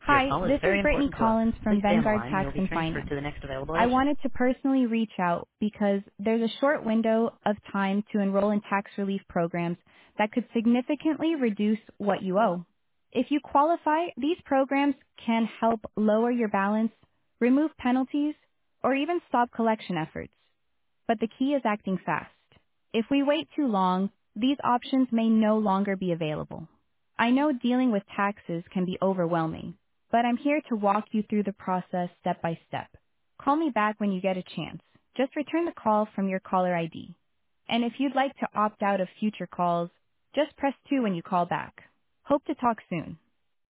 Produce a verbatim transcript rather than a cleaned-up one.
Your Hi, call is this is very Brittany important to us. Collins Please from stay on the Vanguard line and Tax you'll be and transferred Finance. to the next available I agent. wanted to personally reach out because there's a short window of time to enroll in tax relief programs that could significantly reduce what you owe. If you qualify, these programs can help lower your balance, remove penalties, or even stop collection efforts. But the key is acting fast. If we wait too long, these options may no longer be available. I know dealing with taxes can be overwhelming, but I'm here to walk you through the process step by step. Call me back when you get a chance. Just return the call from your caller I D. And if you'd like to opt out of future calls, just press two when you call back. Hope to talk soon.